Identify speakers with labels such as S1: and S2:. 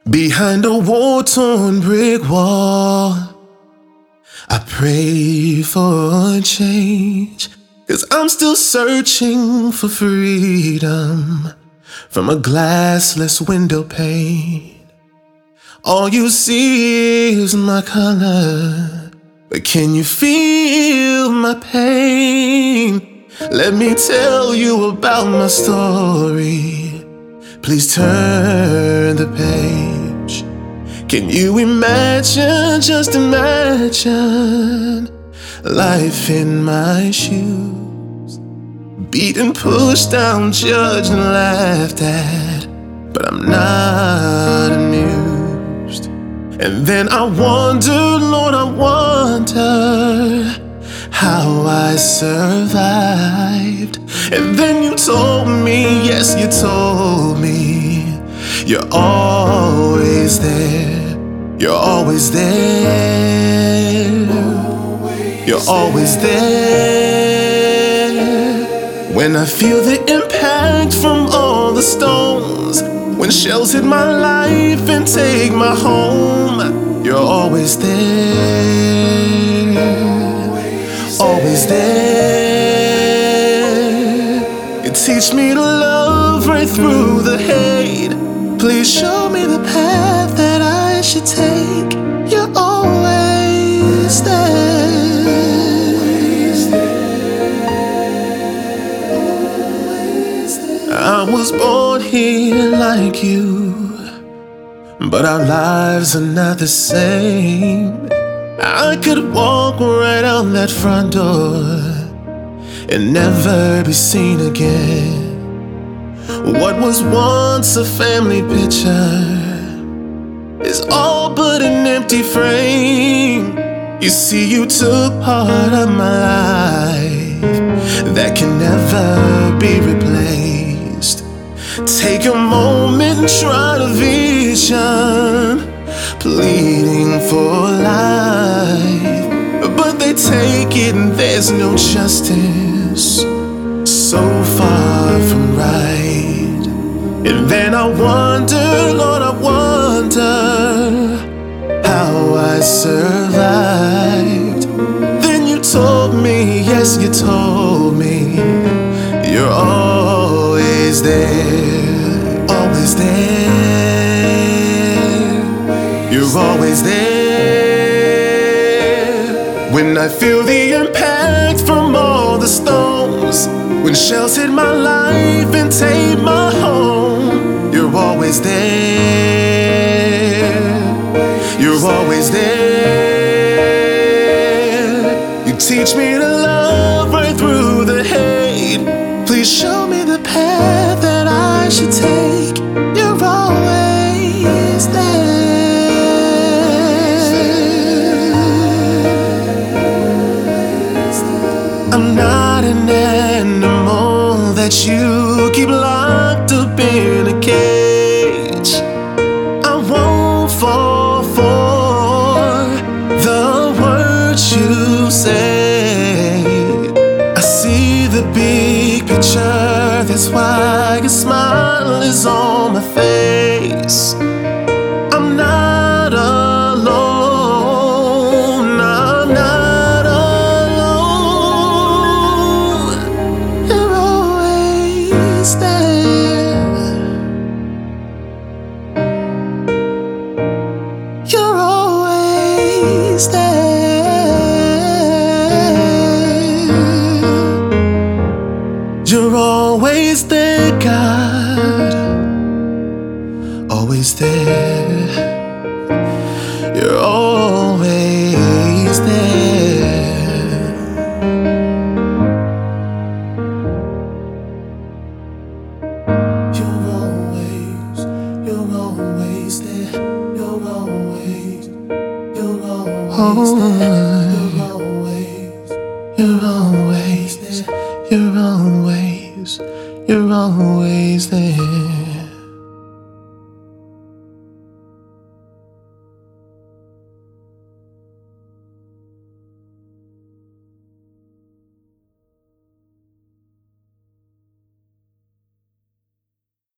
S1: Behind a war-torn brick wall, I pray for a change, 'cause I'm still searching for freedom from a glassless window pane. All you see is my color, but can you feel my pain? Let me tell you about my story. Please turn the page. Can you imagine, just imagine, life in my shoes? Beaten, pushed down, judged and laughed at, but I'm not amused. And then I wonder, Lord, I wonder how I survived. And then you told me, yes, you told me, you're always there. You're always there. You're always there. When I feel the impact from all the stones, when shells hit my life and take my home, you're always there. Always there. You teach me to love right through the hate. Please show me the path that I should take. You're always there. I was born here like you, but our lives are not the same. I could walk right out that front door and never be seen again. What was once a family picture is all but an empty frame. You see, you took part of my life that can never be replaced. Take a moment and try to vision, pleading for life, but they take it and there's no justice. So far from right. And then I wonder, Lord, I wonder how I survived. Then you told me, yes, you told me, you're always there. Always there. You're always there. When I feel the impact from all the stones, when shells hit my life and take my home, you're always there. You're always there. You teach me to love right through the hate. Please show me the path that I should take. You're always there. I'm not an animal that you keep locked up in a cage. I won't fall for the words you say. I see the big picture, that's why a smile is on my face. I'm not alone, I'm not alone. You're always there. You're always there. You're always there, God. Always there. You're always there. You're always there. You're always there.